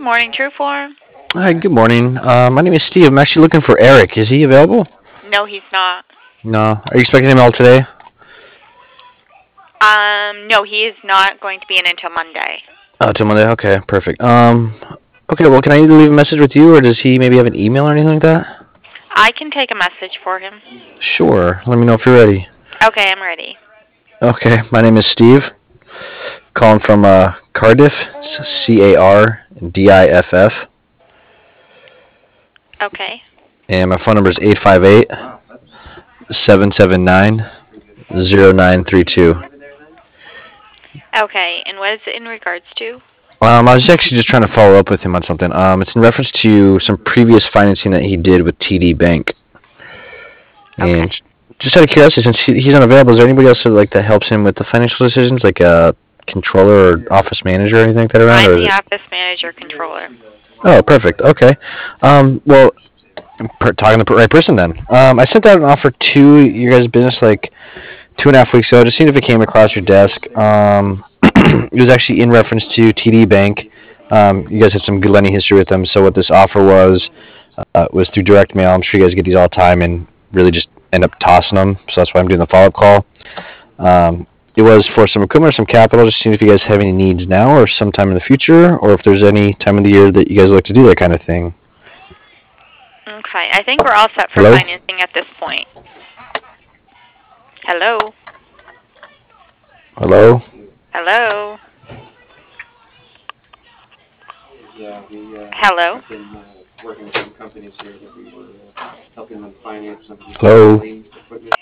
morning, Trueform. Hi, good morning. My name is Steve. I'm actually looking for Eric. Is he available? No, he's not. No. Are you expecting him all today? No, he is not going to be in until Monday. Oh, till Monday. Okay, perfect. Okay. Well, can I either leave a message with you, or does he maybe have an email or anything like that? I can take a message for him. Sure. Let me know if you're ready. Okay, I'm ready. Okay. My name is Steve. Calling from Cardiff. It's Cardiff. Okay. And my phone number is 858-779-0932. Okay, and what is it in regards to? I was actually just trying to follow up with him on something. It's in reference to some previous financing that he did with TD Bank. Okay. And just out of curiosity, since he's unavailable, is there anybody else that helps him with the financial decisions, like a controller or office manager or anything like that around, or I'm is the it? office manager controller. Oh, perfect. Okay. Well, talking to the right person then. I sent out an offer to your guys' business like 2.5 weeks ago. Just seeing if it came across your desk. It was actually in reference to TD Bank. You guys have some good lending history with them. So what this offer was through direct mail. I'm sure you guys get these all the time and really just end up tossing them. So that's why I'm doing the follow up call. It was for some equipment or some capital, just seeing if you guys have any needs now or sometime in the future, or if there's any time of the year that you guys like to do that kind of thing. Okay, I think we're all set for Hello? financing at this point. Hello? Hello? Hello? Hello? Hello?